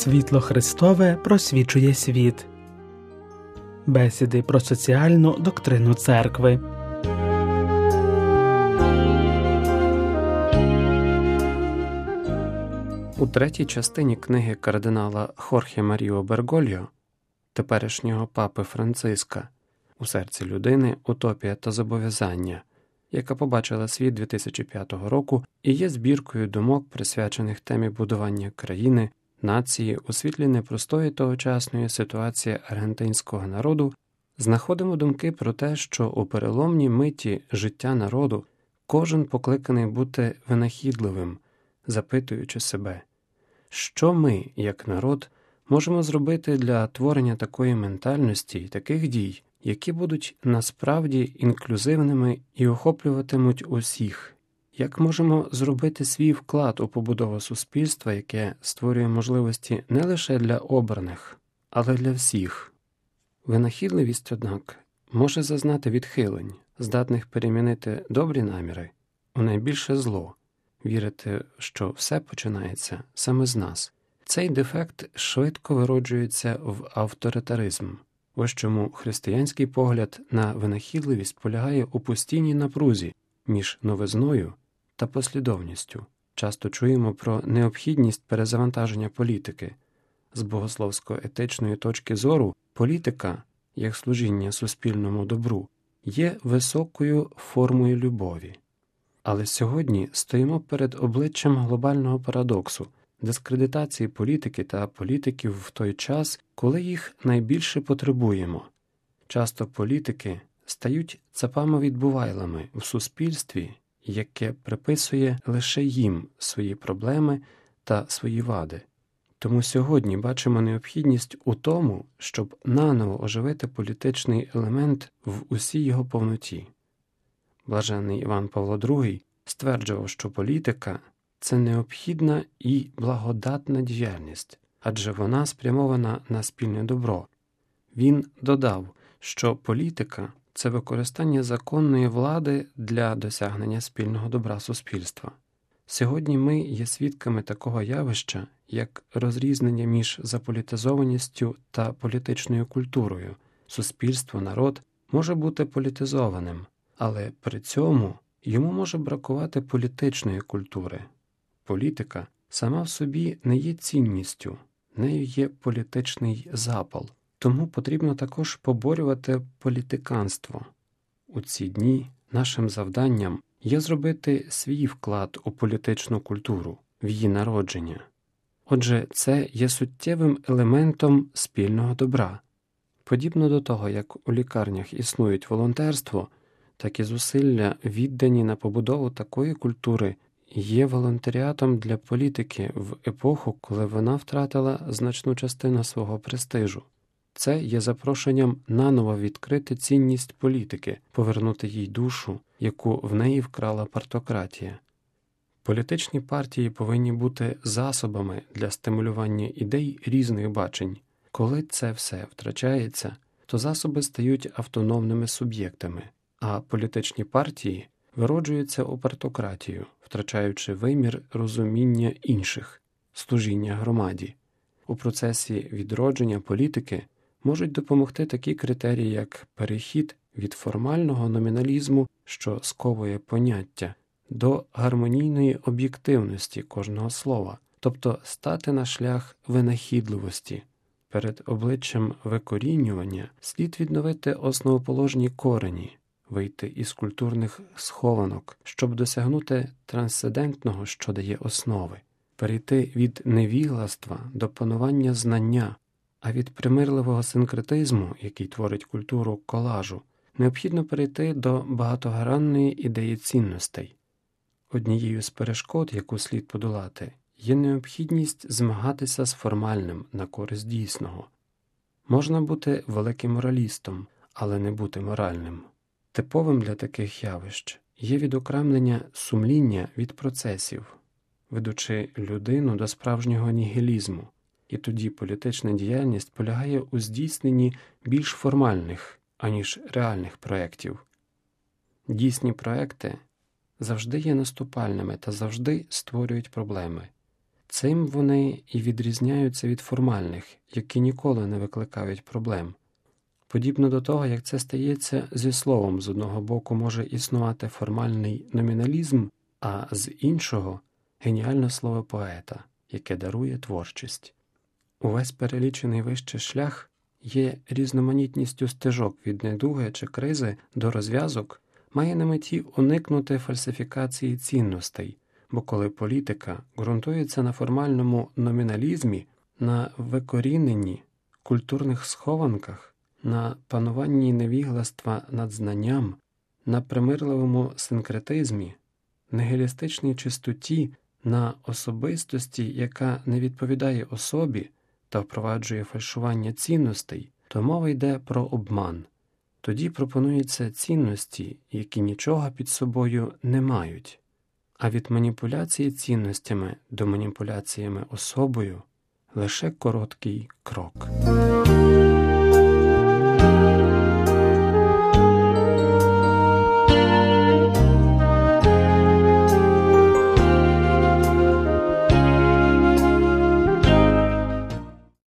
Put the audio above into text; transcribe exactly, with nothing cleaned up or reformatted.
Світло Христове просвічує світ. Бесіди про соціальну доктрину церкви. У третій частині книги кардинала Хорхе Маріо Бергольо, теперішнього папи Франциска, «У серці людини. Утопія та зобов'язання», яка побачила світ дві тисячі п'ятого року і є збіркою думок, присвячених темі будування країни, нації у світлі непростої тогочасної ситуації аргентинського народу, знаходимо думки про те, що у переломній миті життя народу кожен покликаний бути винахідливим, запитуючи себе, що ми, як народ, можемо зробити для творення такої ментальності і таких дій, які будуть насправді інклюзивними і охоплюватимуть усіх. Як можемо зробити свій вклад у побудову суспільства, яке створює можливості не лише для обраних, але для всіх? Винахідливість, однак, може зазнати відхилень, здатних перемінити добрі наміри у найбільше зло, вірити, що все починається саме з нас. Цей дефект швидко вироджується в авторитаризм. Ось чому християнський погляд на винахідливість полягає у постійній напрузі між новизною та послідовністю. Часто чуємо про необхідність перезавантаження політики. З богословсько-етичної точки зору політика, як служіння суспільному добру, є високою формою любові. Але сьогодні стоїмо перед обличчям глобального парадоксу – дискредитації політики та політиків в той час, коли їх найбільше потребуємо. Часто політики стають цапами-відбувайлами в суспільстві, яке приписує лише їм свої проблеми та свої вади. Тому сьогодні бачимо необхідність у тому, щоб наново оживити політичний елемент в усій його повноті. Блаженний Іван Павло другий стверджував, що політика – це необхідна і благодатна діяльність, адже вона спрямована на спільне добро. Він додав, що політика – це використання законної влади для досягнення спільного добра суспільства. Сьогодні ми є свідками такого явища, як розрізнення між заполітизованістю та політичною культурою. Суспільство, народ може бути політизованим, але при цьому йому може бракувати політичної культури. Політика сама в собі не є цінністю, нею є політичний запал. Тому потрібно також поборювати політиканство. У ці дні нашим завданням є зробити свій вклад у політичну культуру, в її народження. Отже, це є суттєвим елементом спільного добра. Подібно до того, як у лікарнях існують волонтерство, так і зусилля, віддані на побудову такої культури, є волонтеріатом для політики в епоху, коли вона втратила значну частину свого престижу. Це є запрошенням наново відкрити цінність політики, повернути їй душу, яку в неї вкрала партократія. Політичні партії повинні бути засобами для стимулювання ідей різних бачень. Коли це все втрачається, то засоби стають автономними суб'єктами, а політичні партії вироджуються у партократію, втрачаючи вимір розуміння інших, служіння громаді. У процесі відродження політики можуть допомогти такі критерії, як перехід від формального номіналізму, що сковує поняття, до гармонійної об'єктивності кожного слова, тобто стати на шлях винахідливості. Перед обличчям викорінювання слід відновити основоположні корені, вийти із культурних схованок, щоб досягнути трансцендентного, що дає основи, перейти від невігластва до панування знання, а від примирливого синкретизму, який творить культуру колажу, необхідно перейти до багатогранної ідеї цінностей. Однією з перешкод, яку слід подолати, є необхідність змагатися з формальним на користь дійсного. Можна бути великим моралістом, але не бути моральним. Типовим для таких явищ є відокремлення сумління від процесів, ведучи людину до справжнього нігілізму, і тоді політична діяльність полягає у здійсненні більш формальних, аніж реальних проєктів. Дійсні проекти завжди є наступальними та завжди створюють проблеми. Цим вони і відрізняються від формальних, які ніколи не викликають проблем. Подібно до того, як це стається зі словом, з одного боку може існувати формальний номіналізм, а з іншого – геніальне слово поета, яке дарує творчість. Увесь перелічений вище шлях є різноманітністю стежок від недуги чи кризи до розв'язок, має на меті уникнути фальсифікації цінностей, бо коли політика ґрунтується на формальному номіналізмі, на викоріненні культурних схованках, на пануванні невігластва над знанням, на примирливому синкретизмі, нігілістичній чистоті, на особистості, яка не відповідає особі та впроваджує фальшування цінностей, то мова йде про обман. Тоді пропонуються цінності, які нічого під собою не мають. А від маніпуляції цінностями до маніпуляціями особою лише короткий крок.